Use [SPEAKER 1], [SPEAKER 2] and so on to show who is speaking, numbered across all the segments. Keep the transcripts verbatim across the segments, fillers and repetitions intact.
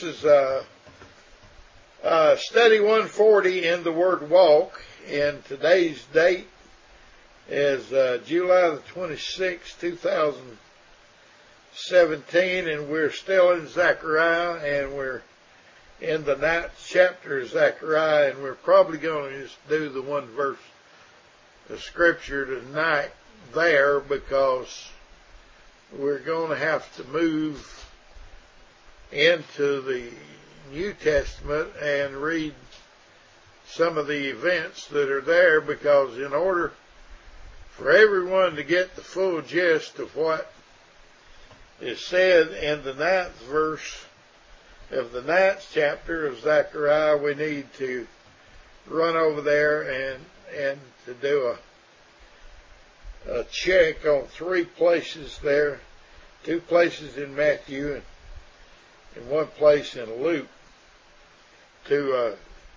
[SPEAKER 1] this is uh, uh, study one forty in the word walk, and today's date is uh, July the twenty-sixth, two thousand seventeen, and we're still in Zechariah, and we're in the ninth chapter of Zechariah, and we're probably going to just do the one verse of Scripture tonight there, because we're going to have to move into the New Testament and read some of the events that are there, because in order for everyone to get the full gist of what is said in the ninth verse of the ninth chapter of Zechariah, we need to run over there and and to do a, a check on three places there, two places in Matthew and, and one place in Luke, to uh,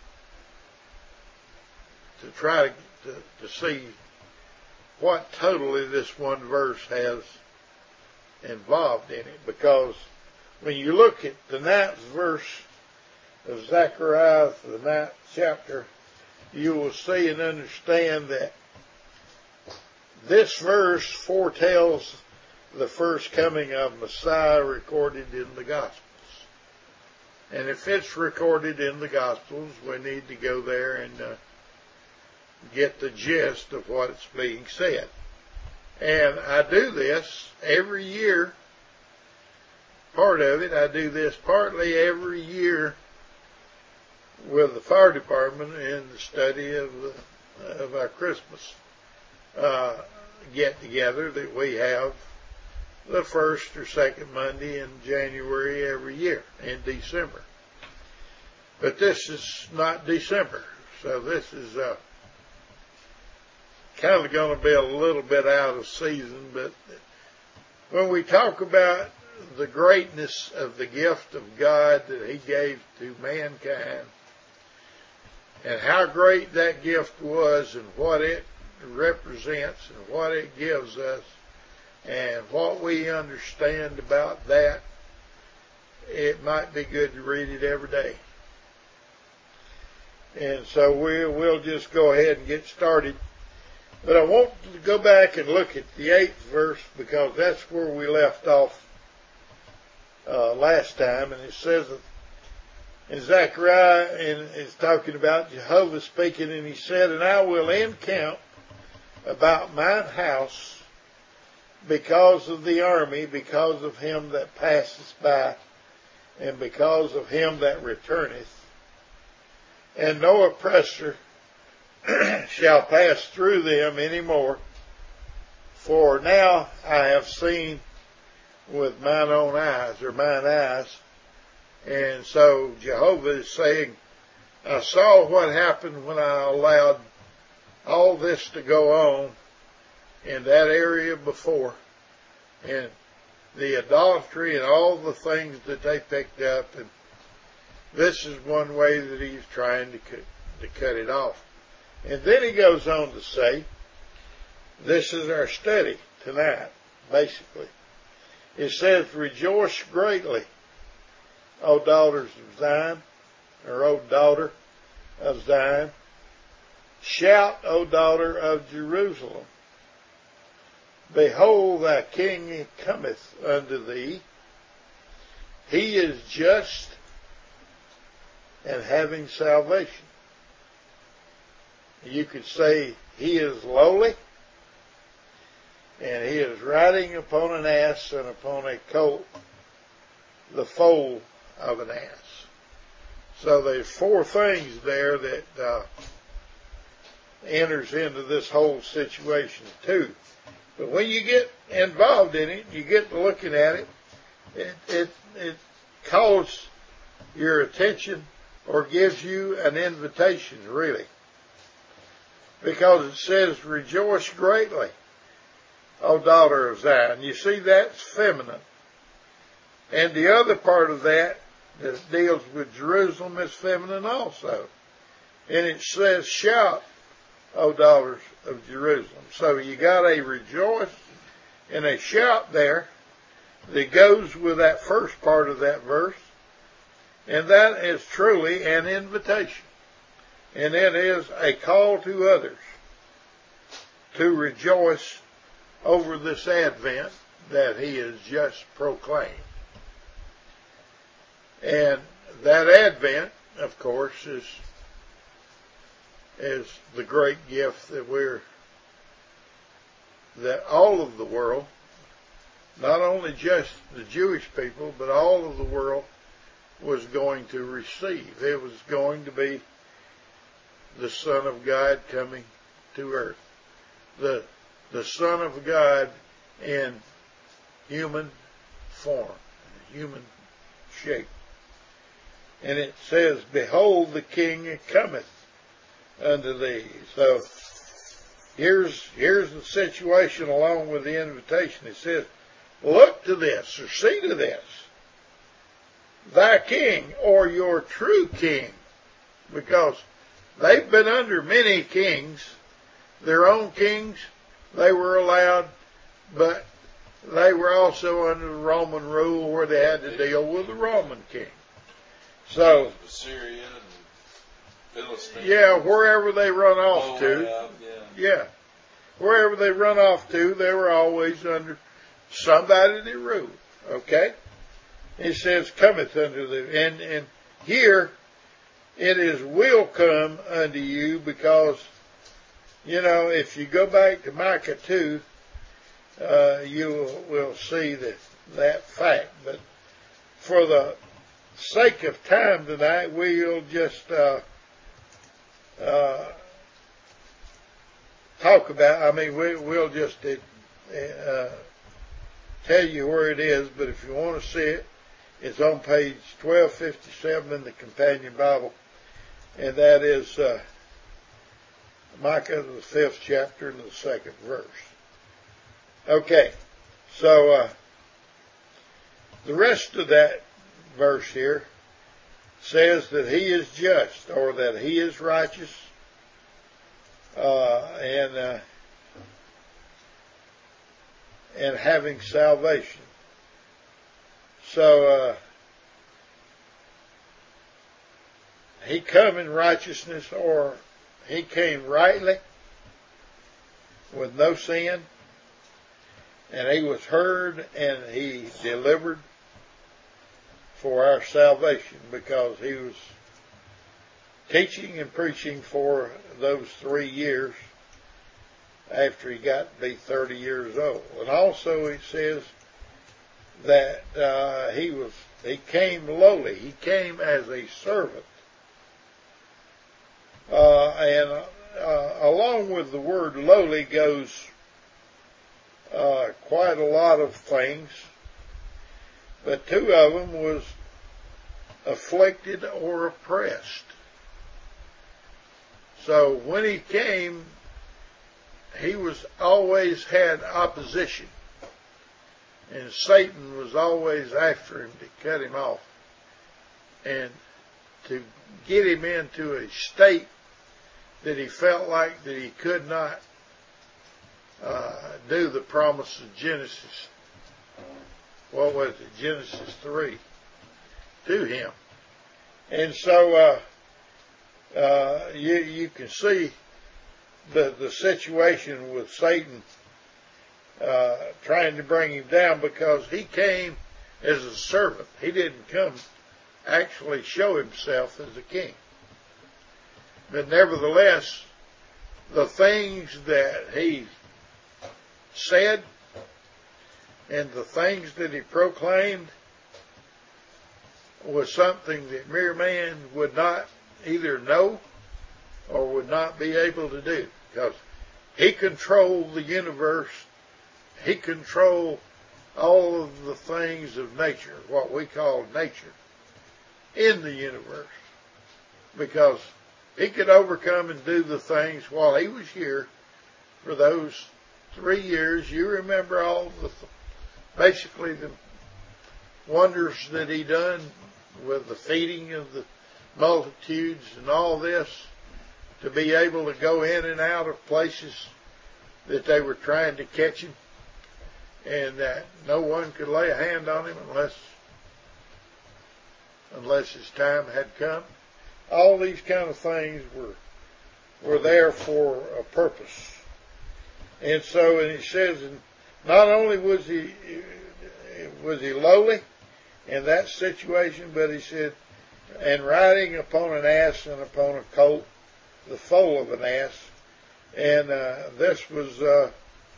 [SPEAKER 1] to try to, to to see what totally this one verse has involved in it. Because when you look at the ninth verse of Zechariah, the ninth chapter, you will see and understand that this verse foretells the first coming of Messiah recorded in the Gospels. And if it's recorded in the Gospels, we need to go there and uh, get the gist of what's being said. And I do this every year. Part of it, I do this partly every year with the fire department in the study of the, of our Christmas uh, get together that we have the first or second Monday in January every year, in December. But this is not December, so this is uh, kind of going to be a little bit out of season. But when we talk about the greatness of the gift of God that He gave to mankind, and how great that gift was, and what it represents, and what it gives us, and what we understand about that, it might be good to read it every day. And so we, we'll just go ahead and get started. But I want to go back and look at the eighth verse, because that's where we left off uh, last time. And it says in Zechariah, and it's talking about Jehovah speaking, and he said, "And I will encamp about mine house because of the army, because of him that passeth by, and because of him that returneth. And no oppressor shall pass through them any more. For now I have seen with mine own eyes," or mine eyes. And so Jehovah is saying, I saw what happened when I allowed all this to go on in that area before, and the idolatry and all the things that they picked up, and this is one way that he's trying to cut, to cut it off. And then he goes on to say, this is our study tonight, basically. It says, "Rejoice greatly, O daughters of Zion," or O daughter of Zion. "Shout, O daughter of Jerusalem. Behold, thy king cometh unto thee. He is just and having salvation." You could say he is lowly, and he is riding upon an ass and upon a colt, the foal of an ass. So there's four things there that uh, enters into this whole situation too. But when you get involved in it, you get to looking at it, it, it, it calls your attention, or gives you an invitation, really. Because it says, "Rejoice greatly, O daughter of Zion." You see, that's feminine. And the other part of that that deals with Jerusalem is feminine also. And it says, "Shout, O daughters of Jerusalem." So you got a rejoice and a shout there that goes with that first part of that verse. And that is truly an invitation. And it is a call to others to rejoice over this Advent that he has just proclaimed. And that Advent, of course, is, is the great gift that we're, that all of the world, not only just the Jewish people, but all of the world was going to receive. It was going to be the Son of God coming to earth. The, the Son of God in human form, human shape. And it says, behold, the King cometh unto thee. So here's, here's the situation along with the invitation. It says, look to this, or see to this, thy King, or your true King, because they've been under many kings, their own kings, they were allowed, but they were also under the Roman rule where they had to deal with the Roman king. So,
[SPEAKER 2] Syria and Philistine.
[SPEAKER 1] Yeah, wherever they run off to,
[SPEAKER 2] yeah.
[SPEAKER 1] yeah, wherever they run off to, they were always under somebody to rule. Okay, he says, "Cometh unto the," and and here it is will come unto you, because you know if you go back to Micah two, uh, you will see that that fact. But for the sake of time tonight, we'll just uh, uh, talk about, I mean, we, we'll just uh, tell you where it is, but if you want to see it, it's on page twelve fifty-seven in the Companion Bible, and that is uh, Micah, the fifth chapter and the second verse. Okay, so uh, the rest of that verse here says that he is just, or that he is righteous, uh, and uh, and having salvation. So uh, he come in righteousness, or he came rightly with no sin, and he was heard and he delivered for our salvation, because he was teaching and preaching for those three years after he got to be thirty years old. And also it says that uh, he was he came lowly. He came as a servant. Uh, and uh, along with the word lowly goes uh, quite a lot of things. But two of them was afflicted or oppressed. So when he came, he was always had opposition. And Satan was always after him to cut him off. And to get him into a state that he felt like that he could not uh, do the promise of Genesis. What was it? Genesis three. To him. And so uh, uh, you, you can see the, the situation with Satan uh, trying to bring him down, because he came as a servant. He didn't come actually show himself as a king. But nevertheless, the things that he said and the things that he proclaimed was something that mere man would not either know or would not be able to do, because he controlled the universe. He controlled all of the things of nature, what we call nature, in the universe, because he could overcome and do the things while he was here for those three years. You remember all the, basically the wonders that he done with the feeding of the multitudes and all this, to be able to go in and out of places that they were trying to catch him, and that no one could lay a hand on him unless unless his time had come. All these kind of things were were there for a purpose. And so, and he says, not only was he was he lowly in that situation, but he said, and riding upon an ass and upon a colt, the foal of an ass. And uh, this was, uh,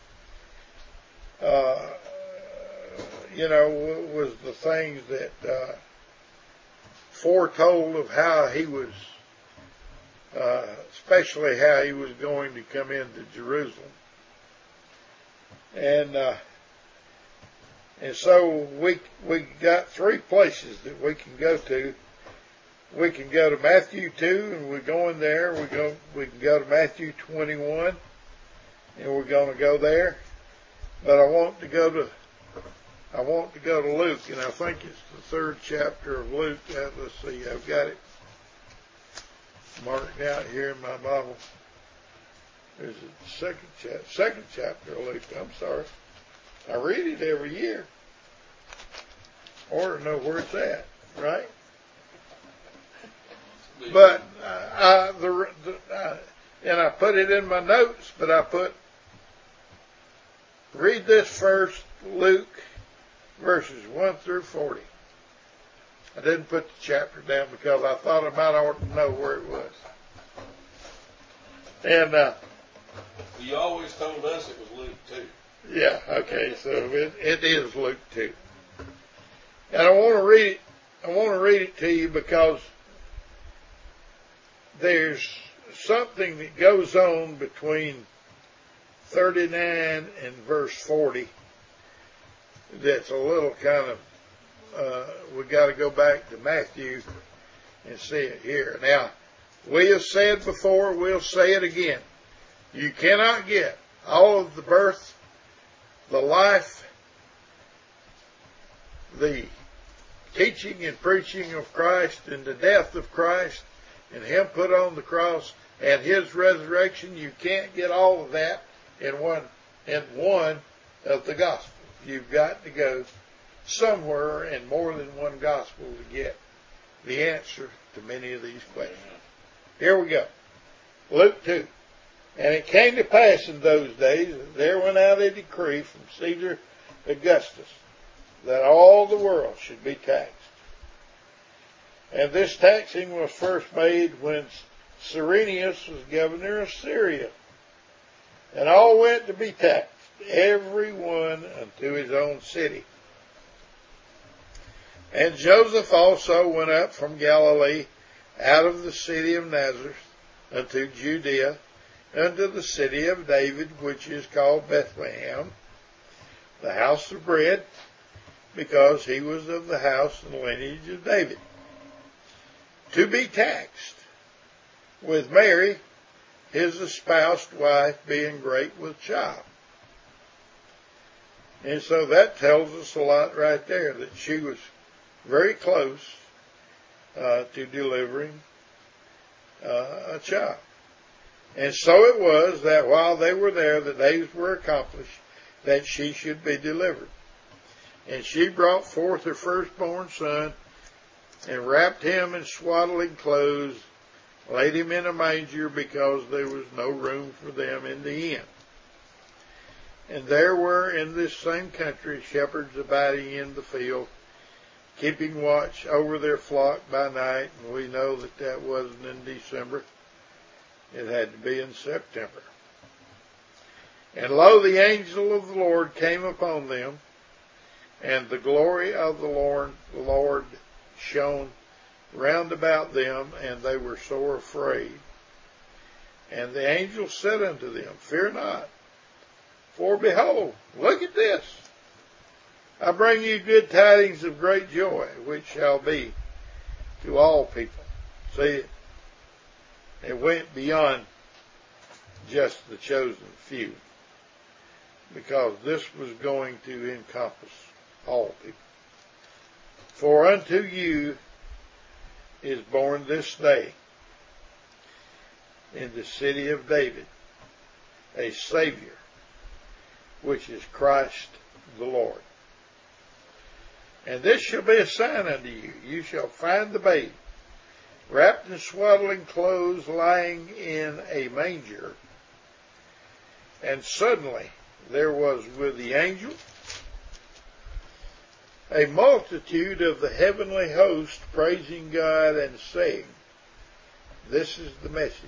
[SPEAKER 1] uh, you know, was the things that uh, foretold of how he was, uh, especially how he was going to come into Jerusalem. And uh, and so we we got three places that we can go to. We can go to Matthew two, and we're going there. We go. We can go to Matthew twenty-one, and we're going to go there. But I want to go to. I want to go to Luke, and I think it's the third chapter of Luke. Uh, let's see. I've got it marked out here in my Bible. There's a second chapter. Second chapter of Luke. I'm sorry. I read it every year. I want to know where it's at, right? But uh, I, the, the uh, and I put it in my notes, but I put, read this first, Luke, verses one through forty. I didn't put the chapter down because I thought I might ought to know where it was. And uh,
[SPEAKER 2] you always told us it was Luke two.
[SPEAKER 1] Yeah, okay, so it, it is Luke two. And I want to read it, I want to read it to you because there's something that goes on between thirty-nine and verse forty that's a little kind of, uh, we got to go back to Matthew and see it here. Now, we have said before, we'll say it again. You cannot get all of the birth, the life, the teaching and preaching of Christ and the death of Christ and Him put on the cross and His resurrection. You can't get all of that in one in one of the Gospels. You've got to go somewhere in more than one Gospel to get the answer to many of these questions. Here we go. Luke two. And it came to pass in those days that there went out a decree from Caesar Augustus that all the world should be taxed. And this taxing was first made when Cyrenius was governor of Syria. And all went to be taxed, every one unto his own city. And Joseph also went up from Galilee out of the city of Nazareth unto Judea, unto the city of David, which is called Bethlehem, the house of bread, because he was of the house and lineage of David, to be taxed with Mary, his espoused wife, being great with child. And so that tells us a lot right there, that she was very close uh, to delivering uh, a child. And so it was that while they were there, the days were accomplished that she should be delivered. And she brought forth her firstborn son, and wrapped him in swaddling clothes, laid him in a manger, because there was no room for them in the inn. And there were in this same country shepherds abiding in the field, keeping watch over their flock by night. And we know that that wasn't in December. It had to be in September. And lo, the angel of the Lord came upon them, and the glory of the Lord, the Lord shone round about them, and they were sore afraid. And the angel said unto them, Fear not, for behold, look at this. I bring you good tidings of great joy, which shall be to all people. See, it went beyond just the chosen few, because this was going to encompass all people. For unto you is born this day in the city of David a Savior, which is Christ the Lord. And this shall be a sign unto you. You shall find the babe wrapped in swaddling clothes, lying in a manger. And suddenly there was with the angel a multitude of the heavenly host praising God and saying, this is the message.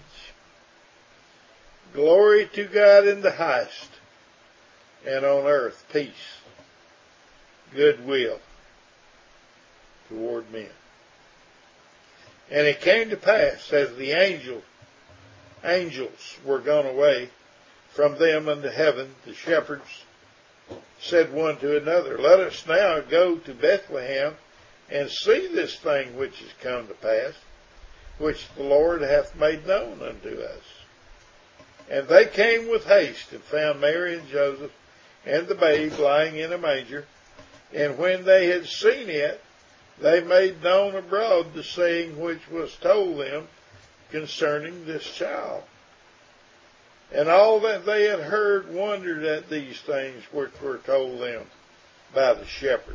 [SPEAKER 1] Glory to God in the highest, and on earth peace, goodwill toward men. And it came to pass, as the angel, angels were gone away from them unto heaven, the shepherds said one to another, let us now go to Bethlehem and see this thing which is come to pass, which the Lord hath made known unto us. And they came with haste and found Mary and Joseph and the babe lying in a manger. And when they had seen it, they made known abroad the saying which was told them concerning this child. And all that they had heard wondered at these things which were told them by the shepherds.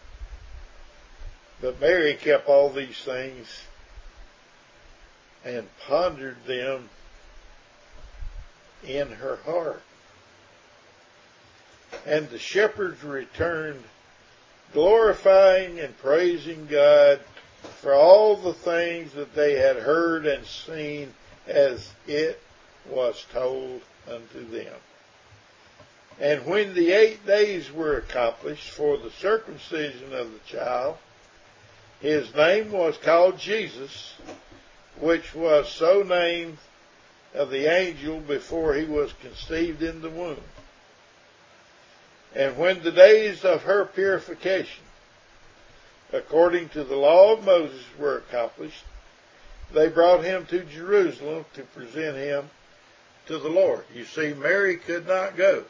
[SPEAKER 1] But Mary kept all these things and pondered them in her heart. And the shepherds returned, glorifying and praising God for all the things that they had heard and seen as it was told unto them. And when the eight days were accomplished for the circumcision of the child, his name was called Jesus, which was so named of the angel before he was conceived in the womb. And when the days of her purification, according to the law of Moses, were accomplished, they brought him to Jerusalem to present him to the Lord. You see, Mary could not go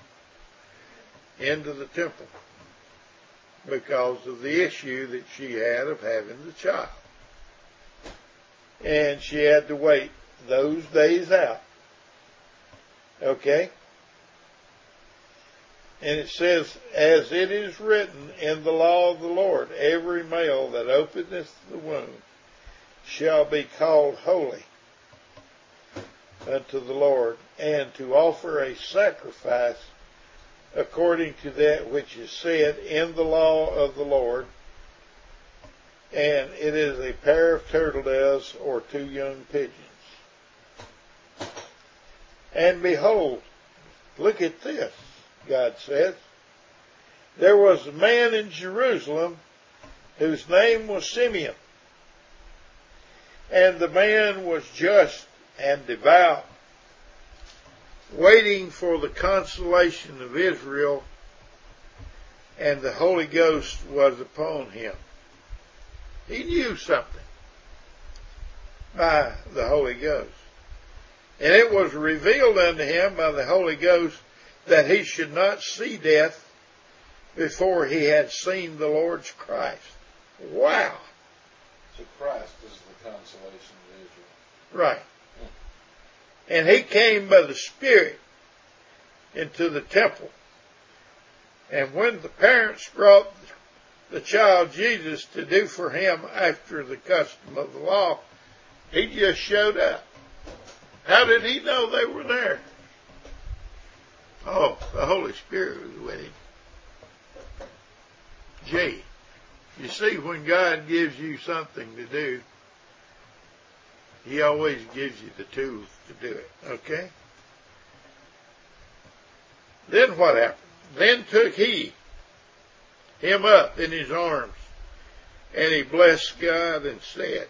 [SPEAKER 1] into the temple because of the issue that she had of having the child. And she had to wait those days out. Okay? And it says, as it is written in the law of the Lord, every male that openeth the womb shall be called holy unto the Lord, and to offer a sacrifice according to that which is said in the law of the Lord. And it is a pair of turtle doves or two young pigeons. And behold, look at this, God says. There was a man in Jerusalem whose name was Simeon. And the man was just and devout, waiting for the consolation of Israel, and the Holy Ghost was upon him. He knew something by the Holy Ghost. And it was revealed unto him by the Holy Ghost that he should not see death before he had seen the Lord's Christ. Wow.
[SPEAKER 2] So Christ is the consolation of Israel.
[SPEAKER 1] Right. And he came by the Spirit into the temple. And when the parents brought the child Jesus to do for him after the custom of the law, he just showed up. How did he know they were there? Oh, the Holy Spirit was with him. Gee, you see, when God gives you something to do, he always gives you the tools to do it, okay? Then what happened? Then took he him up in his arms, and he blessed God and said,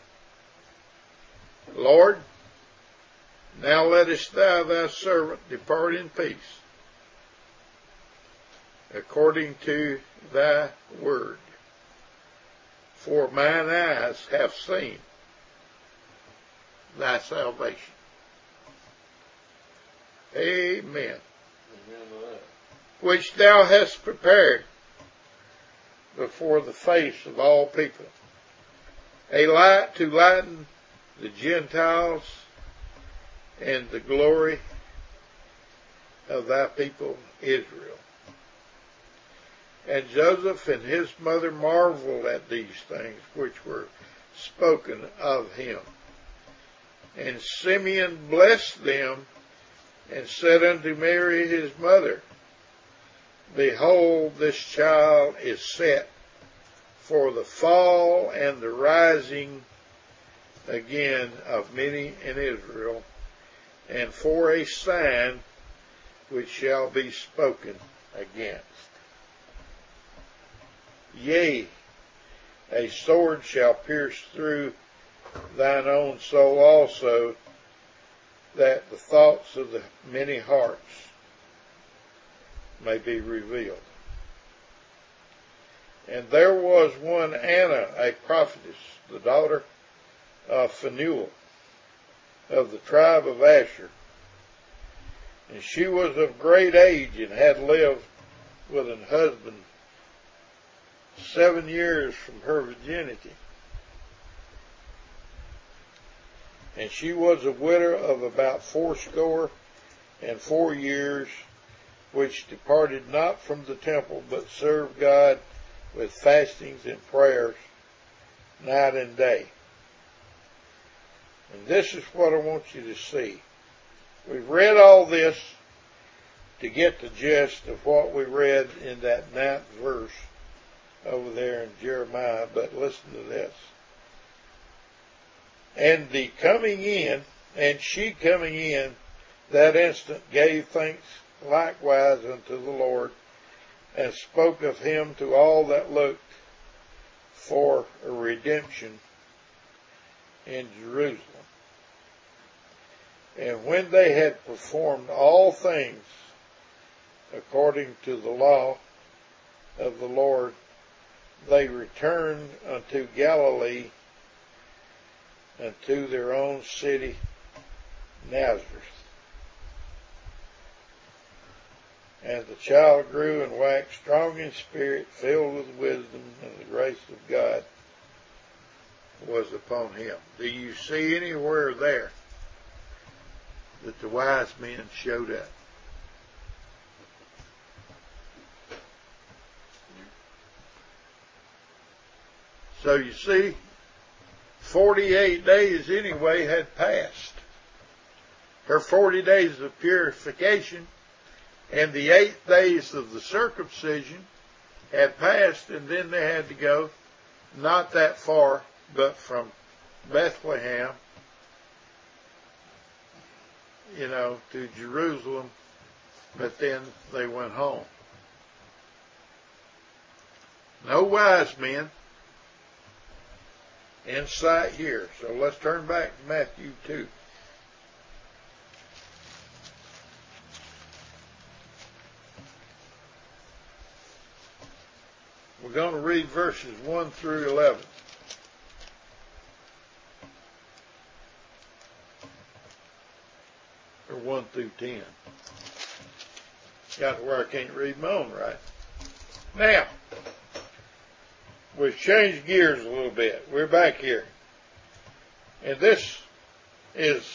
[SPEAKER 1] Lord, now lettest thou thy servant depart in peace, according to thy word. For mine eyes have seen thy salvation. Amen.
[SPEAKER 2] Amen to that.
[SPEAKER 1] Which thou hast prepared before the face of all people, a light to lighten the Gentiles, and the glory of thy people Israel. And Joseph and his mother marveled at these things which were spoken of him. And Simeon blessed them, and said unto Mary his mother, Behold, this child is set for the fall and the rising again of many in Israel, and for a sign which shall be spoken against. Yea, a sword shall pierce through thine own soul also, that the thoughts of the many hearts may be revealed. And there was one Anna, a prophetess, the daughter of Phanuel, of the tribe of Asher. And she was of great age, and had lived with an husband seven years from her virginity. And she was a widow of about fourscore and four years, which departed not from the temple, but served God with fastings and prayers night and day. And this is what I want you to see. We've read all this to get the gist of what we read in that ninth verse over there in Jeremiah, but listen to this. And the coming in, and she coming in, that instant gave thanks likewise unto the Lord, and spoke of him to all that looked for a redemption in Jerusalem. And when they had performed all things according to the law of the Lord, they returned unto Galilee, unto their own city, Nazareth. And the child grew and waxed strong in spirit, filled with wisdom, and the grace of God was upon him. Do you see anywhere there that the wise men showed up? So you see, forty-eight days anyway had passed. Her forty days of purification and the eight days of the circumcision had passed, and then they had to go not that far, but from Bethlehem, you know, to Jerusalem, but then they went home. No wise men in sight here. So let's turn back to Matthew two. We're going to read verses one through eleven. Or one through ten. Got to where I can't read my own right. Now, we've changed gears a little bit. We're back here. And this is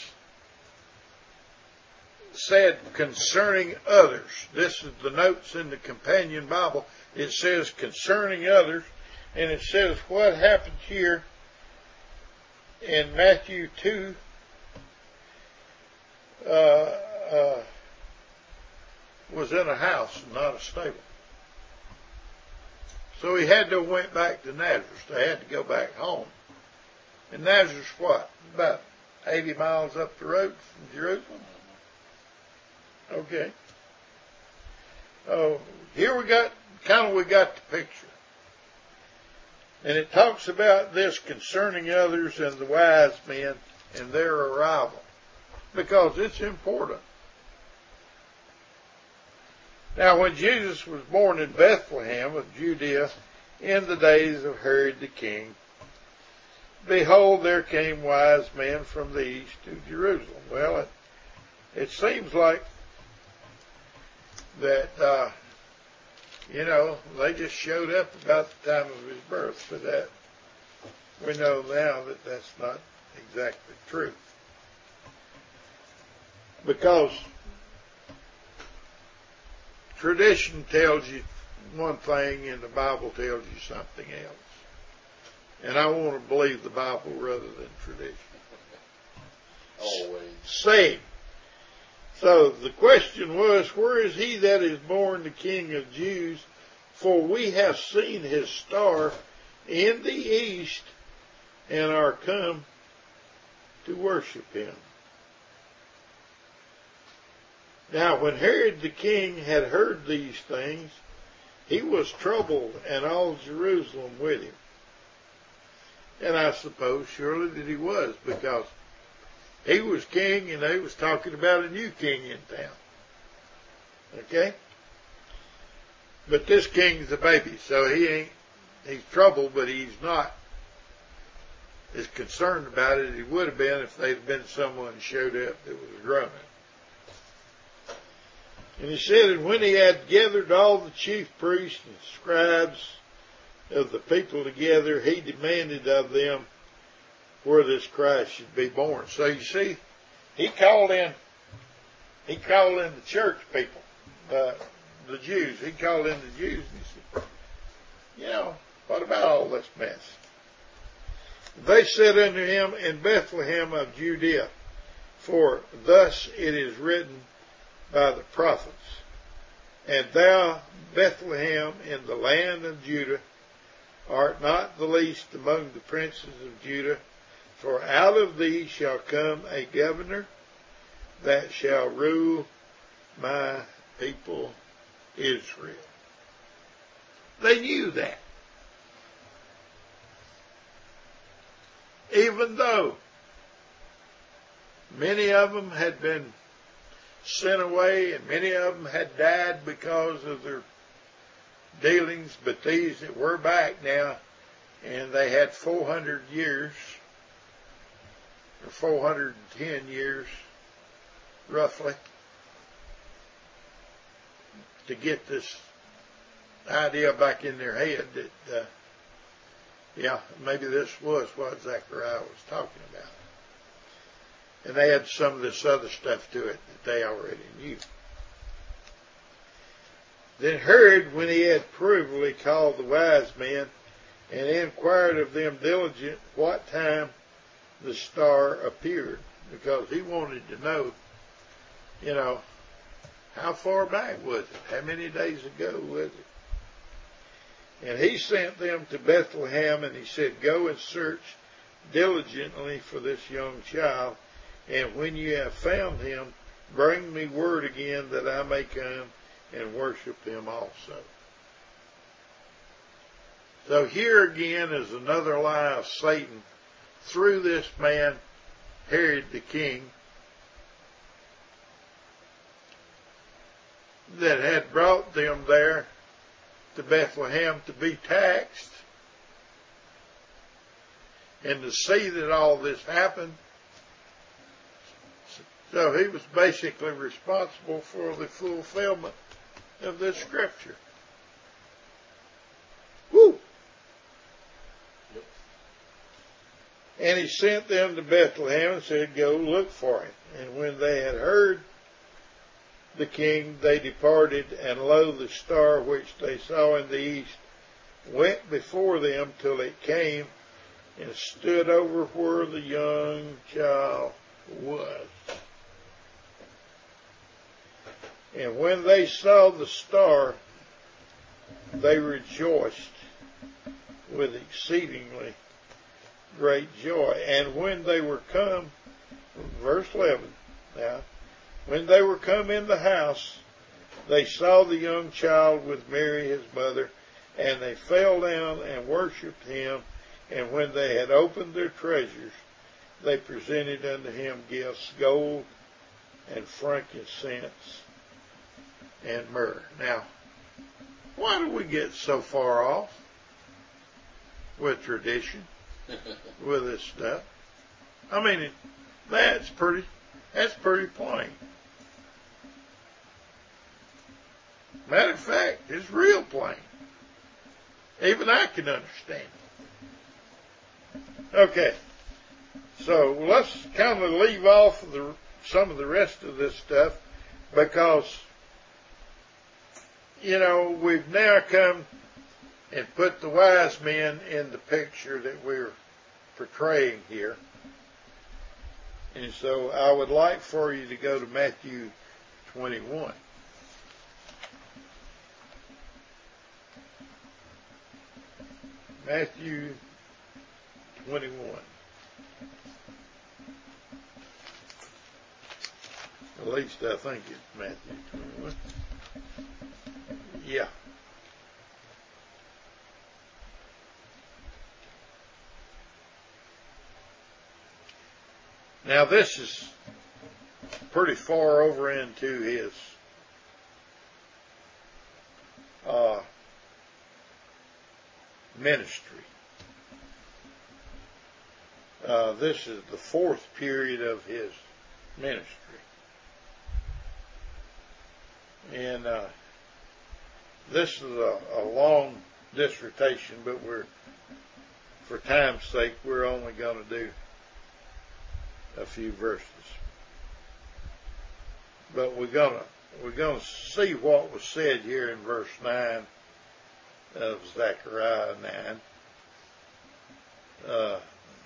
[SPEAKER 1] said concerning others. This is the notes in the companion Bible. It says concerning others, and it says what happened here in Matthew two uh, uh, was in a house, not a stable. So he had to have went back to Nazareth. They had to go back home. And Nazareth's what? About eighty miles up the road from Jerusalem? Okay. Oh, here we got, kind of we got the picture. And it talks about this concerning others and the wise men and their arrival. Because it's important. Now, when Jesus was born in Bethlehem of Judea in the days of Herod the king, behold, there came wise men from the east to Jerusalem. Well, it, it seems like that, uh, you know, they just showed up about the time of his birth, but that we know now that that's not exactly true. Because tradition tells you one thing and the Bible tells you something else. And I want to believe the Bible rather than tradition.
[SPEAKER 2] Always.
[SPEAKER 1] Same. So the question was, where is he that is born the King of Jews? For we have seen his star in the east and are come to worship him. Now when Herod the king had heard these things, he was troubled, and all Jerusalem with him. And I suppose surely that he was, because he was king and they was talking about a new king in town. Okay? But this king's a baby, so he ain't, he's troubled, but he's not as concerned about it as he would have been if they'd have been someone who showed up that was grown up. And he said, and when he had gathered all the chief priests and scribes of the people together, he demanded of them where this Christ should be born. So you see, he called in, he called in the church people, uh, the Jews. He called in the Jews and he said, you know, what about all this mess? They said unto him, in Bethlehem of Judea, for thus it is written by the prophets, and thou, Bethlehem, in the land of Judah, art not the least among the princes of Judah, for out of thee shall come a governor that shall rule my people Israel. They knew that. Even though many of them had been sent away and many of them had died because of their dealings, but these that were back now, and they had four hundred years, or four hundred ten years, roughly, to get this idea back in their head that, uh, yeah, maybe this was what Zechariah was talking about. And they had some of this other stuff to it that they already knew. Then Herod, when he had privily called the wise men, and inquired of them diligent what time the star appeared, because he wanted to know, you know, how far back was it? How many days ago was it? And he sent them to Bethlehem, and he said, go and search diligently for this young child, and when you have found him, bring me word again that I may come and worship him also. So here again is another lie of Satan through this man, Herod the king, that had brought them there to Bethlehem to be taxed and to see that all this happened. So he was basically responsible for the fulfillment of this scripture. Woo! Yep. And he sent them to Bethlehem and said, go look for him. And when they had heard the king, they departed, and lo, the star which they saw in the east went before them till it came and stood over where the young child was. And when they saw the star, they rejoiced with exceedingly great joy. And when they were come, verse eleven, now, when they were come in the house, they saw the young child with Mary his mother, and they fell down and worshipped him. And when they had opened their treasures, they presented unto him gifts, gold and frankincense and myrrh. Now, why do we get so far off with tradition, with this stuff? I mean, it, that's pretty, that's pretty plain. Matter of fact, it's real plain. Even I can understand it. Okay, so let's kind of leave off the, some of the rest of this stuff, because you know, we've now come and put the wise men in the picture that we're portraying here. And so I would like for you to go to Matthew twenty-one. Matthew twenty-one. At least I think it's Matthew twenty-one. Yeah. Now this is pretty far over into his uh, ministry. Uh, this is the fourth period of his ministry. And uh, this is a, a long dissertation, but we're, for time's sake, we're only going to do a few verses. But we're gonna we're gonna see what was said here in verse nine of Zechariah nine, uh,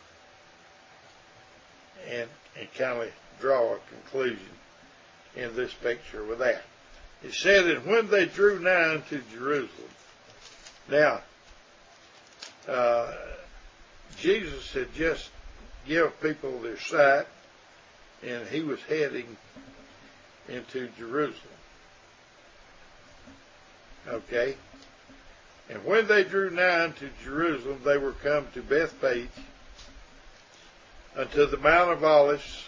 [SPEAKER 1] and and kind of draw a conclusion in this picture with that. It said, "And when they drew nigh to Jerusalem," now uh, Jesus had just given people their sight, and he was heading into Jerusalem. Okay? And when they drew nigh to Jerusalem, they were come to Bethphage, unto the Mount of Olives.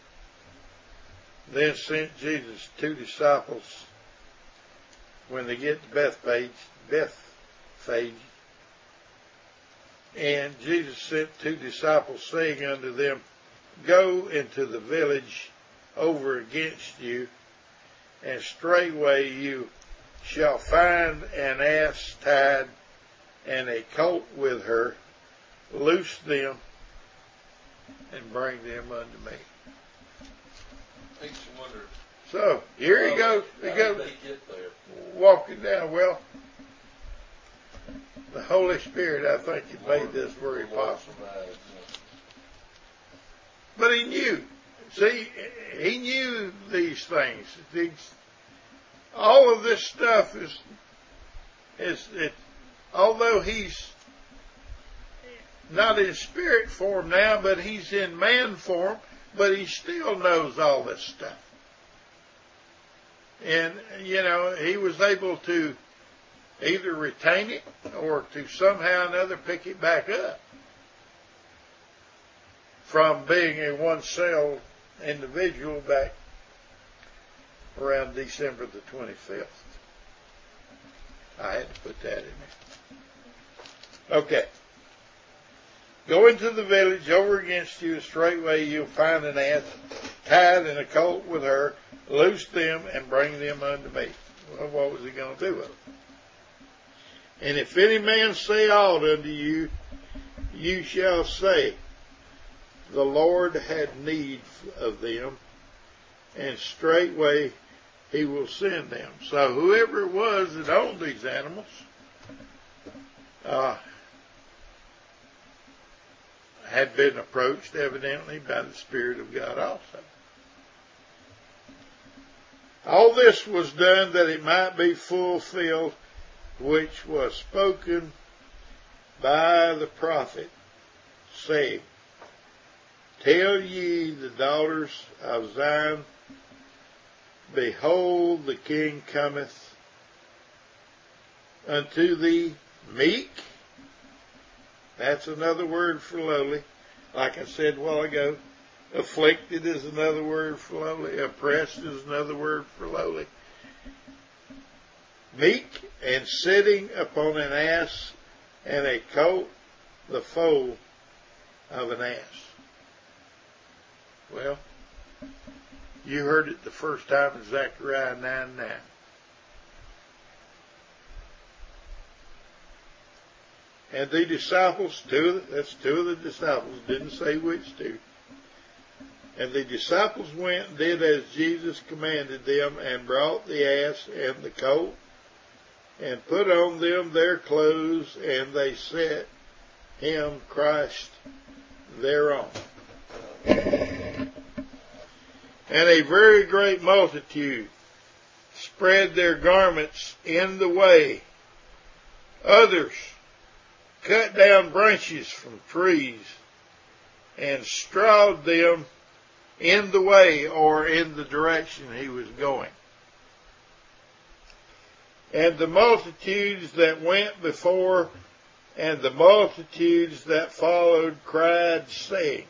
[SPEAKER 1] Then sent Jesus two disciples. When they get to Bethphage, Bethphage, and Jesus sent two disciples, saying unto them, Go into the village over against you, and straightway you shall find an ass tied, and a colt with her. Loose them, and bring them unto me.
[SPEAKER 2] Makes you wonder.
[SPEAKER 1] So, here he goes. He goes walking down. Well, the Holy Spirit, I think, had made this very possible. But he knew. See, he knew these things. These, all of this stuff is, is it, although he's not in spirit form now, but he's in man form, but he still knows all this stuff. And, you know, he was able to either retain it or to somehow or another pick it back up from being a one-cell individual back around December the twenty-fifth. I had to put that in there. Okay. Go into the village over against you, straightway you'll find an ass tied and a colt with her. Loose them and bring them unto me. Well, what was he going to do with them? And if any man say aught unto you, you shall say, The Lord had need of them, and straightway he will send them. So whoever it was that owned these animals uh, had been approached evidently by the Spirit of God also. All this was done that it might be fulfilled, which was spoken by the prophet, saying, Tell ye the daughters of Zion, Behold, the King cometh unto thee meek. That's another word for lowly. Like I said a while ago, afflicted is another word for lowly. Oppressed is another word for lowly. Meek, and sitting upon an ass, and a colt, the foal of an ass. Well, you heard it the first time in Zechariah nine nine. And the disciples, two, that's two of the disciples, didn't say which two. And the disciples went and did as Jesus commanded them, and brought the ass and the colt, and put on them their clothes, and they set him, Christ, thereon. And a very great multitude spread their garments in the way. Others cut down branches from trees and strawed them in the way, or in the direction he was going. And the multitudes that went before and the multitudes that followed cried, saying,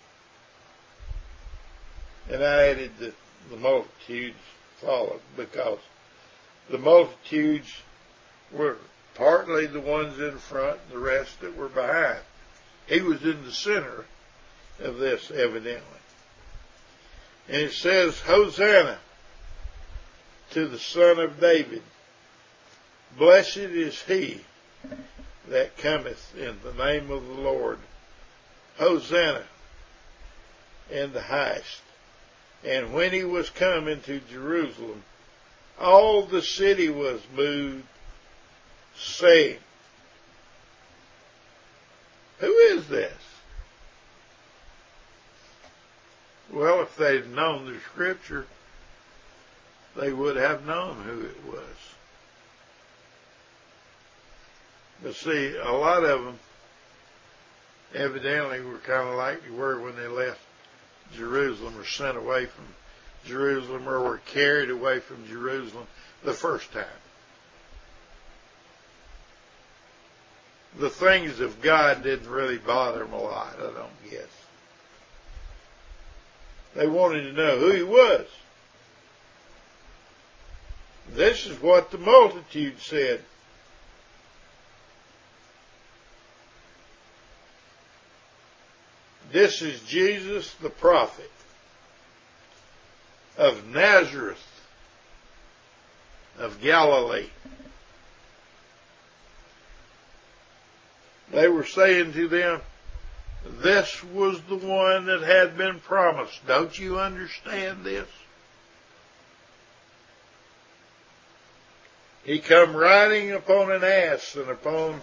[SPEAKER 1] and I added the, the multitudes followed, because the multitudes were partly the ones in front, and the rest that were behind. He was in the center of this, evidently. And it says, Hosanna to the Son of David. Blessed is he that cometh in the name of the Lord. Hosanna in the highest. And when he was come into Jerusalem, all the city was moved, saying, who is this? Well, if they'd known the scripture, they would have known who it was. But see, a lot of them evidently were kind of like they were when they left Jerusalem, or sent away from Jerusalem, or were carried away from Jerusalem the first time. The things of God didn't really bother them a lot, I don't guess. They wanted to know who he was. This is what the multitude said. This is Jesus the prophet of Nazareth of Galilee. They were saying to them, this was the one that had been promised. Don't you understand this? He come riding upon an ass, and upon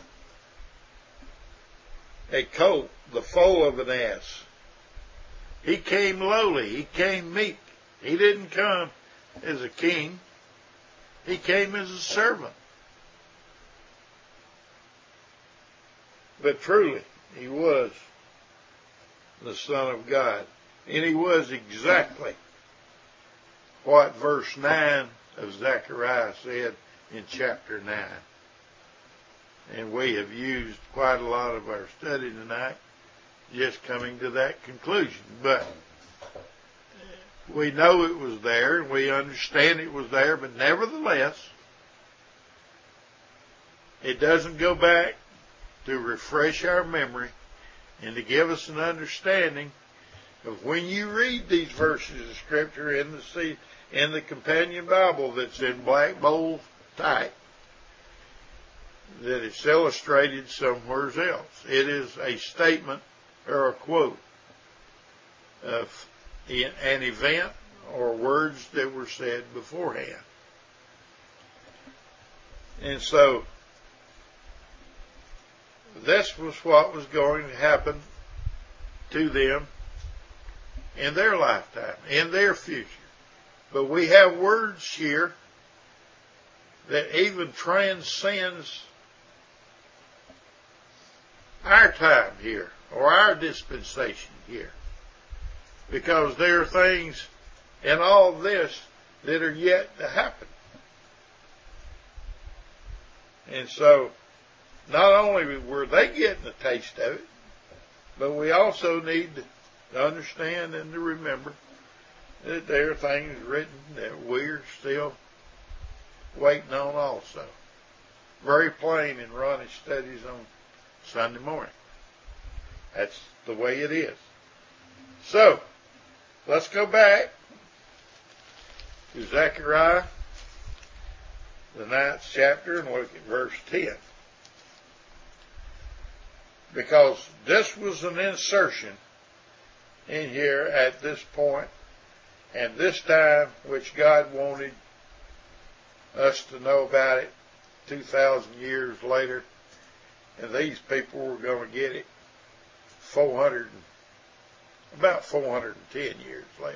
[SPEAKER 1] a colt, the foal of an ass. He came lowly. He came meek. He didn't come as a king. He came as a servant. But truly, he was the Son of God. And he was exactly what verse nine of Zechariah said in chapter nine. And we have used quite a lot of our study tonight just coming to that conclusion. But we know it was there, and we understand it was there, but nevertheless, it doesn't go back to refresh our memory and to give us an understanding of when you read these verses of Scripture in the in the companion Bible that's in black bold type, that it's illustrated somewhere else. It is a statement or a quote of an event or words that were said beforehand. And so, this was what was going to happen to them in their lifetime, in their future. But we have words here that even transcends our time here, or our dispensation here. Because there are things in all this that are yet to happen. And so, not only were they getting a taste of it, but we also need to understand and to remember that there are things written that we're still waiting on also. Very plain in Ronnie's studies on Sunday morning. That's the way it is. So, let's go back to Zechariah, the ninth chapter, and look at verse ten. Because this was an insertion in here at this point, and this time which God wanted us to know about it two thousand years later, and these people were going to get it four hundred, about four hundred ten years later.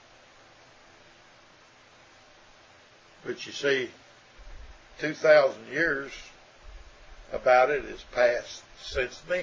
[SPEAKER 1] But you see, two thousand years about it has passed since then.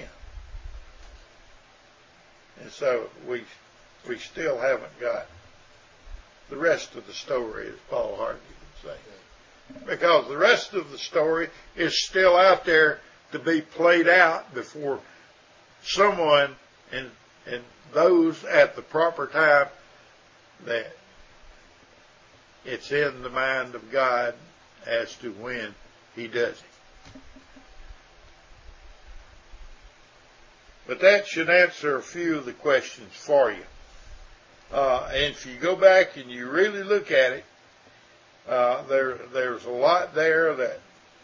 [SPEAKER 1] And so we we still haven't got the rest of the story, as Paul Harvey would say. Because the rest of the story is still out there to be played out before someone and and those at the proper time that it's in the mind of God as to when He does it. But that should answer a few of the questions for you. Uh, and if you go back and you really look at it, uh, there there's a lot there that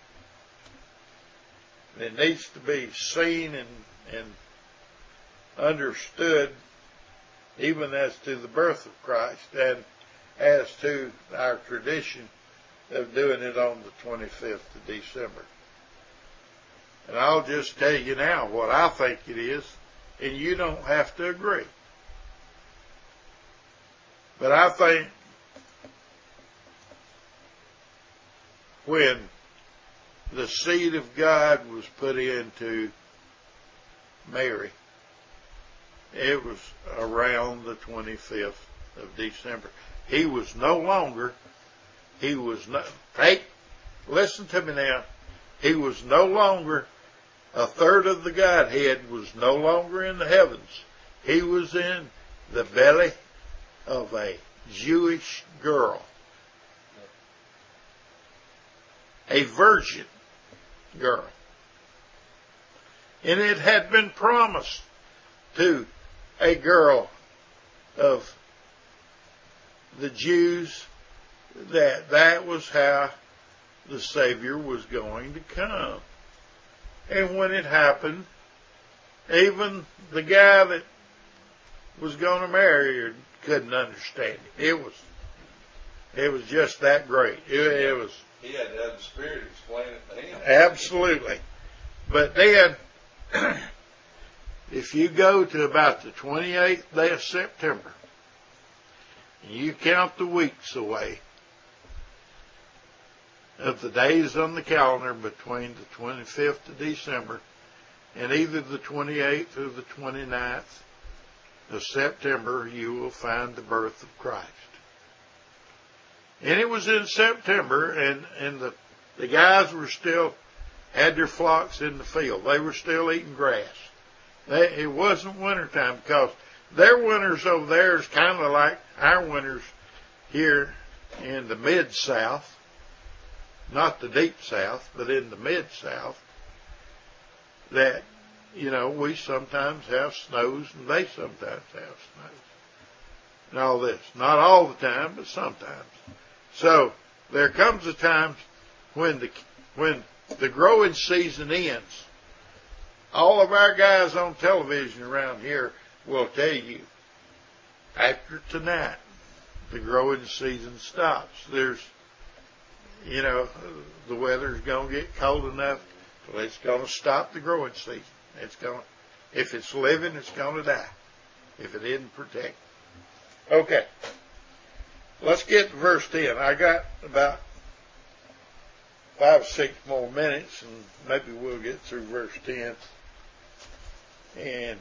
[SPEAKER 1] that needs to be seen and and understood, even as to the birth of Christ and as to our tradition of doing it on the twenty-fifth of December. And I'll just tell you now what I think it is, and you don't have to agree. But I think when the seed of God was put into Mary, it was around the twenty-fifth of December. He was no longer, he was not, hey, listen to me now, he was no longer, a third of the Godhead was no longer in the heavens. He was in the belly of a Jewish girl, a virgin girl. And it had been promised to a girl of the Jews that that was how the Savior was going to come. And when it happened, even the guy that was going to marry her couldn't understand it. It was, it was just that great. It, it was.
[SPEAKER 2] He had to have the Spirit explain it to him.
[SPEAKER 1] Absolutely. But then, if you go to about the twenty-eighth day of September, and you count the weeks away of the days on the calendar between the twenty-fifth of December and either the twenty-eighth or the twenty-ninth of September, you will find the birth of Christ. And it was in September, and, and the, the guys were still, had their flocks in the field. They were still eating grass. They, it wasn't wintertime, because their winters over there is kind of like our winters here in the mid-south. Not the deep south, but in the mid-south. That, you know, we sometimes have snows and they sometimes have snows. And all this. Not all the time, but sometimes. So, there comes a time when the, when the growing season ends. All of our guys on television around here will tell you, after tonight, the growing season stops. There's, you know, the weather's going to get cold enough, so it's going to stop the growing season. It's going to, if it's living, it's going to die, if it isn't protected. Okay. Let's get to verse ten. I got about five or six more minutes, and maybe we'll get through verse ten. And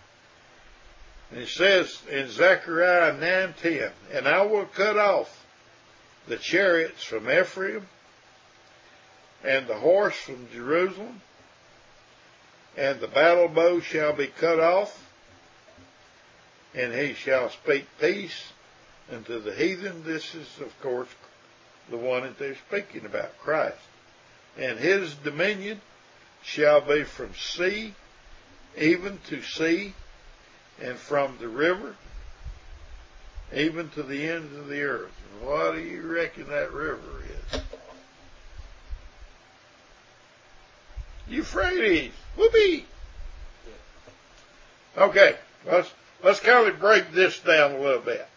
[SPEAKER 1] it says in Zechariah nine ten, and I will cut off the chariots from Ephraim, and the horse from Jerusalem, and the battle bow shall be cut off, and he shall speak peace unto the heathen. This is, of course, the one that they're speaking about, Christ. And his dominion shall be from sea even to sea, and from the river even to the ends of the earth. And what do you reckon that river is? Euphrates. Whoopee! Okay, let's, let's kind of break this down a little bit.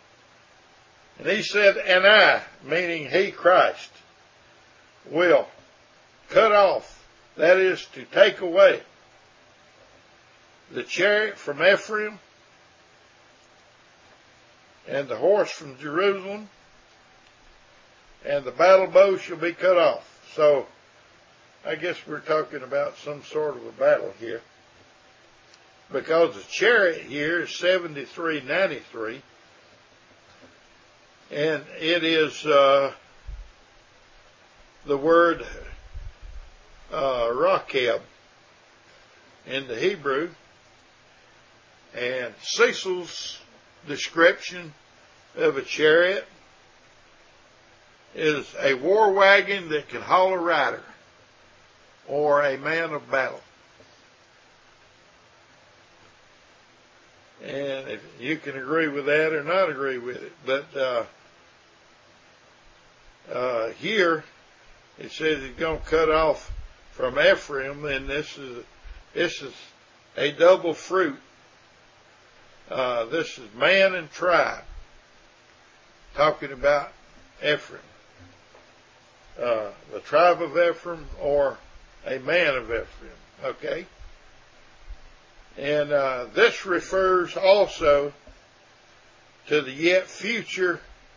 [SPEAKER 1] And he said, and I, meaning he, Christ, will cut off, that is to take away, the chariot from Ephraim and the horse from Jerusalem, and the battle bow shall be cut off. So, I guess we're talking about some sort of a battle here, because the chariot here is seventy-three ninety-three, and it is uh, the word uh, Rakeb in the Hebrew, and Cecil's description of a chariot is a war wagon that can haul a rider or a man of battle. And if you can agree with that or not agree with it, but uh, uh, here it says it's going to cut off from Ephraim, and this is this is a double fruit. Uh, this is man and tribe, talking about Ephraim, uh, the tribe of Ephraim, or a man of Ephraim. Okay. And uh, this refers also to the yet future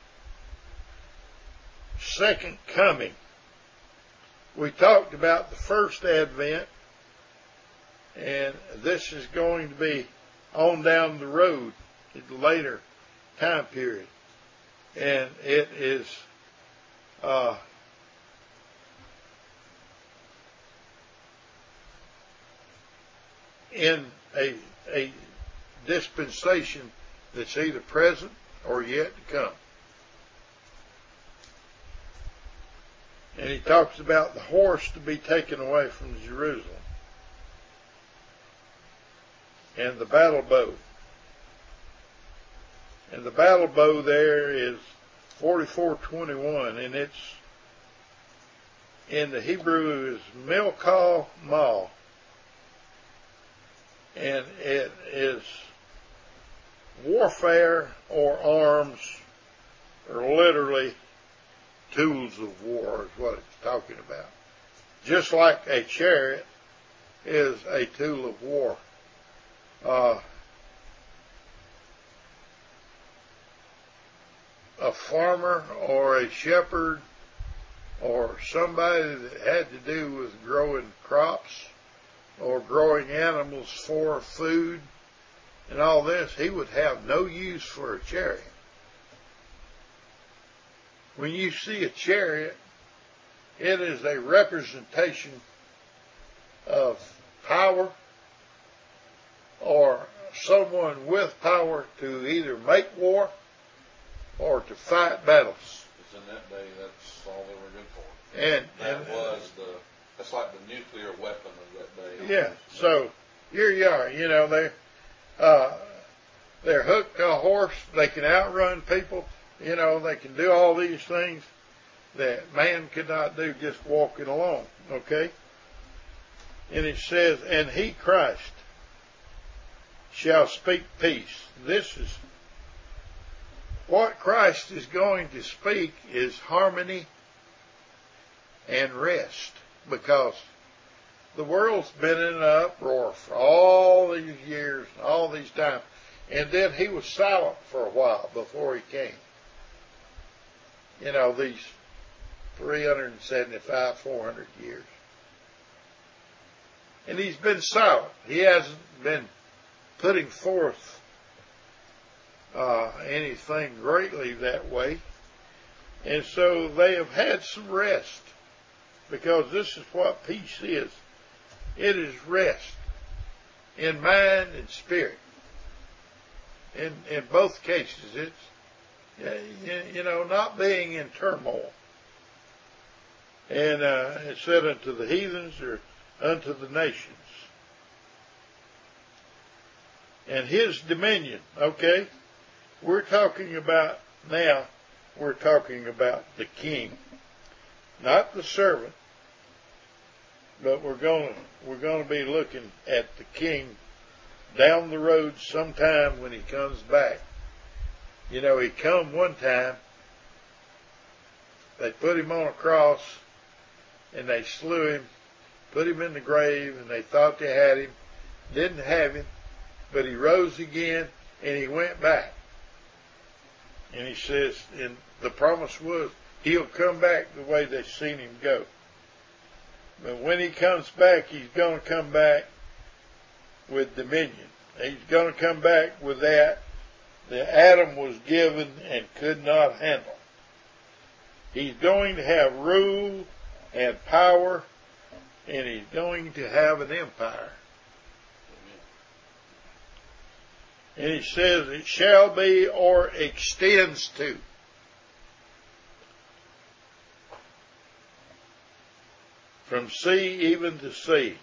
[SPEAKER 1] second coming. We talked about the first advent, and this is going to be on down the road in the later time period. And it is uh, in a, a dispensation that's either present or yet to come. And he talks about the horse to be taken away from Jerusalem, and the battle bow. And the battle bow there is forty-four twenty-one, and it's in the Hebrew is Milkah Mal, and it is warfare or arms, or literally tools of war is what it's talking about. Just like a chariot is a tool of war. Uh, a farmer or a shepherd or somebody that had to do with growing crops or growing animals for food and all this, he would have no use for a chariot. When you see a chariot, it is a representation of power or someone with power to either make war or to fight battles.
[SPEAKER 2] Because in that day, that's all they were good for.
[SPEAKER 1] And
[SPEAKER 2] that
[SPEAKER 1] and,
[SPEAKER 2] was the that's like the nuclear weapon of that day.
[SPEAKER 1] Yeah. So here you are. You know they uh, they're hooked to a horse. They can outrun people. You know they can do all these things that man could not do just walking along. Okay. And it says, and he, Christ, shall speak peace. This is what Christ is going to speak, is harmony and rest, because the world's been in an uproar for all these years, all these times, and then he was silent for a while before he came. You know, these three hundred seventy-five, four hundred years. And he's been silent. He hasn't been putting forth uh, anything greatly that way. And so they have had some rest, because this is what peace is. It is rest in mind and spirit. In in both cases, it's, you know, not being in turmoil. And uh, it said unto the heathens, or unto the nations. And his dominion, okay? We're talking about now, we're talking about the king, not the servant, but we're going to we're going to be looking at the king down the road sometime when he comes back. You know, he come one time, they put him on a cross, and they slew him, put him in the grave, and they thought they had him. Didn't have him, but he rose again, and he went back. And he says, and the promise was, he'll come back the way they seen him go. But when he comes back, he's going to come back with dominion. He's going to come back with that that Adam was given and could not handle. He's going to have rule and power, and he's going to have an empire. And he says it shall be or extends to. From sea even to sea.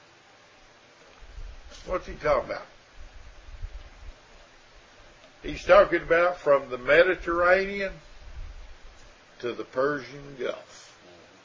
[SPEAKER 1] What's he talking about? He's talking about from the Mediterranean to the Persian Gulf.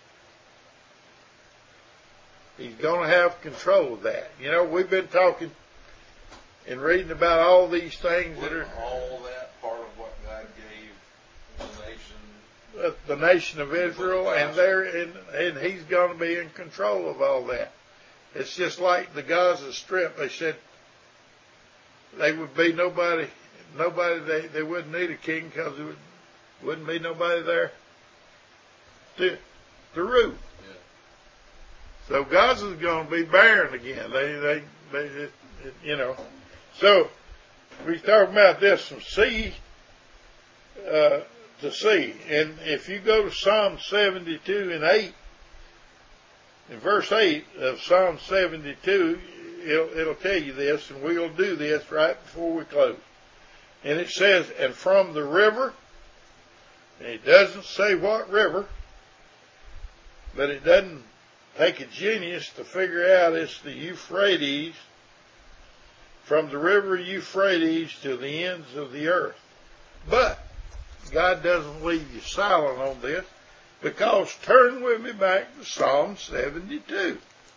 [SPEAKER 1] He's going to have control of that. You know, we've been talking and reading about all these things that are...
[SPEAKER 2] all that part of what God gave the nation...
[SPEAKER 1] Uh, the nation of Israel, and they're in, and he's going to be in control of all that. It's just like the Gaza Strip. They said they would be nobody... Nobody, they, they wouldn't need a king because there would, wouldn't be nobody there to, to rule. Yeah. So Gaza's going to be barren again. They, they, they it, it, you know. So we're talking about this from sea uh, to sea. And if you go to Psalm seventy-two and eight, in verse eight of Psalm seventy-two, it'll, it'll tell you this, and we'll do this right before we close. And it says, and from the river, and it doesn't say what river, but it doesn't take a genius to figure out it's the Euphrates, from the river Euphrates to the ends of the earth. But God doesn't leave you silent on this, because turn with me back to Psalm seventy-two.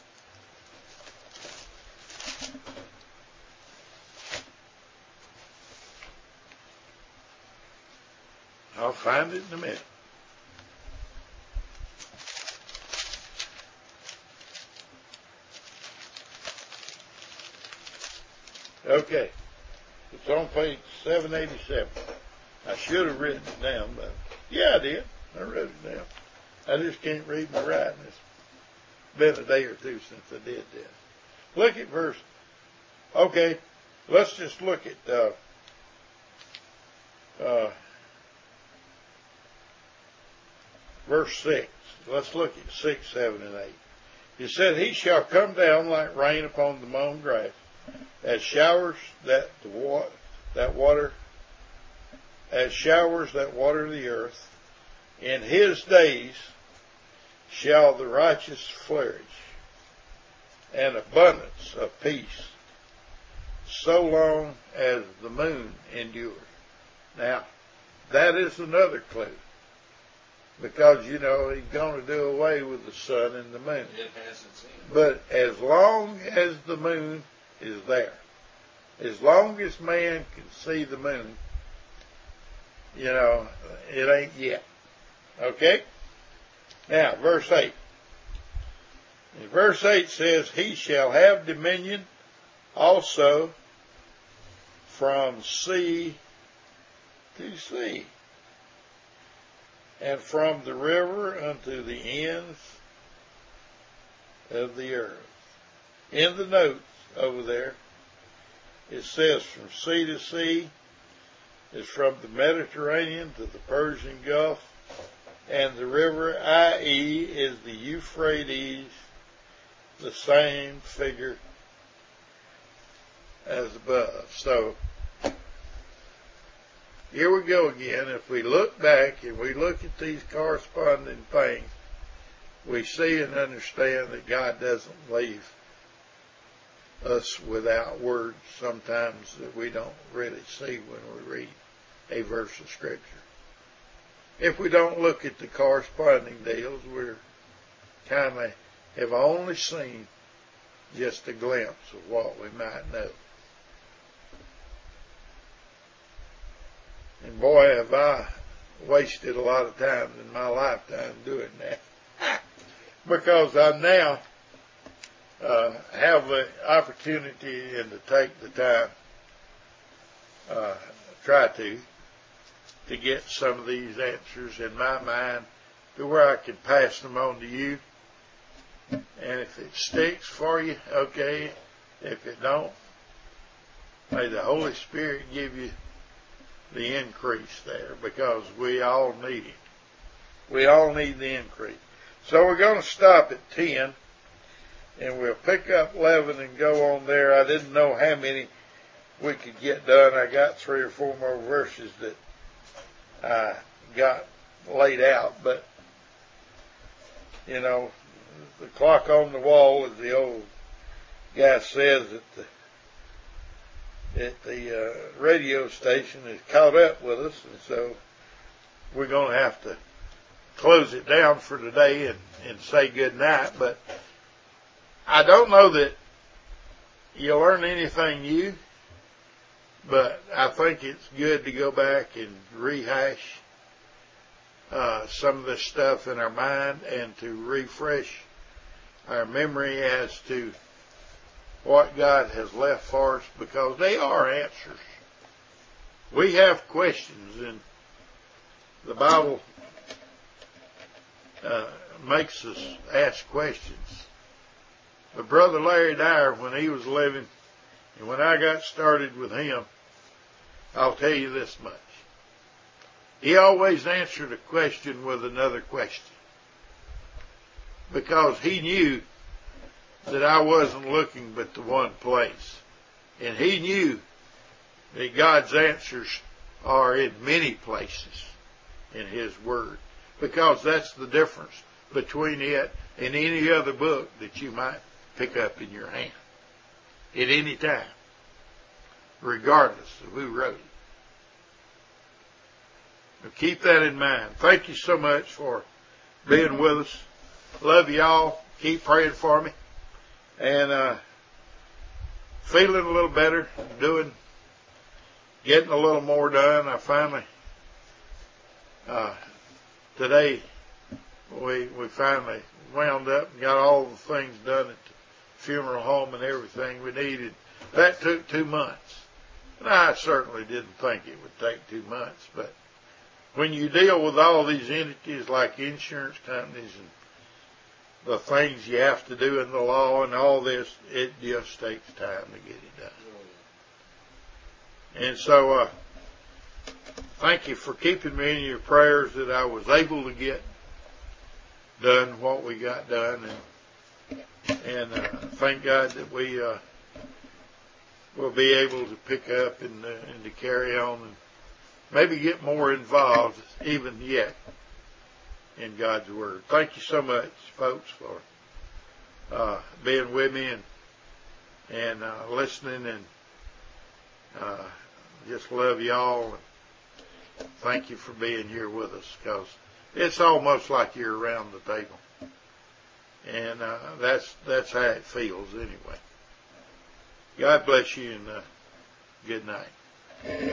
[SPEAKER 1] I'll find it in a minute. Okay. It's on page seven eighty-seven. I should have written it down, but yeah, I did. I wrote it down. I just can't read my writing. It's been a day or two since I did this. Look at verse. Okay. Let's just look at uh, uh, verse six. Let's look at six, seven, and eight. He said, he shall come down like rain upon the mown grass, as showers that the wa- that water, as showers that water the earth. In his days shall the righteous flourish, and abundance of peace, so long as the moon endures. Now, that is another clue. Because, you know, he's going to do away with the sun and the moon.
[SPEAKER 2] It hasn't seen.
[SPEAKER 1] But as long as the moon is there, as long as man can see the moon, you know, it ain't yet. Okay? Now, verse eight. And verse eight says, he shall have dominion also from sea to sea, and from the river unto the ends of the earth. In the notes over there, it says from sea to sea is from the Mediterranean to the Persian Gulf, and the river, that is, is the Euphrates, the same figure as above. So, here we go again. If we look back and we look at these corresponding things, we see and understand that God doesn't leave us without words sometimes that we don't really see when we read a verse of Scripture. If we don't look at the corresponding deals, we're kind of have only seen just a glimpse of what we might know. And boy, have I wasted a lot of time in my lifetime doing that. because I now uh, have the opportunity and to take the time, uh, try to, to get some of these answers in my mind to where I can pass them on to you. And if it sticks for you, okay. If it don't, may the Holy Spirit give you the increase there, because we all need it. We all need the increase. So we're going to stop at ten, and we'll pick up eleven and go on there. I didn't know how many we could get done. I got three or four more verses that I got laid out, but, you know, the clock on the wall, as the old guy says at the, at the uh, radio station, is caught up with us, and so we're going to have to close it down for today and, and say good night. But I don't know that you'll learn anything new, but I think it's good to go back and rehash uh, some of this stuff in our mind and to refresh our memory as to what God has left for us, because they are answers. We have questions, and the Bible uh, makes us ask questions. But Brother Larry Dyer, when he was living, and when I got started with him, I'll tell you this much. He always answered a question with another question, because he knew that I wasn't looking but to one place. And he knew that God's answers are in many places in his word, because that's the difference between it and any other book that you might pick up in your hand at any time, regardless of who wrote it. Now keep that in mind. Thank you so much for being with us. Love y'all. Keep praying for me. And uh, feeling a little better, doing, getting a little more done. I finally, uh, today, we we finally wound up and got all the things done at the funeral home and everything we needed. That took two months. And I certainly didn't think it would take two months, but when you deal with all these entities like insurance companies and the things you have to do in the law and all this, it just takes time to get it done. And so, uh, thank you for keeping me in your prayers that I was able to get done what we got done. And, and uh, thank God that we uh, will be able to pick up and, uh, and to carry on and maybe get more involved even yet in God's Word. Thank you so much, folks, for uh, being with me and, and uh, listening, and uh, just love y'all. And thank you for being here with us, because it's almost like you're around the table. And uh, that's that's how it feels anyway. God bless you, and uh, good night.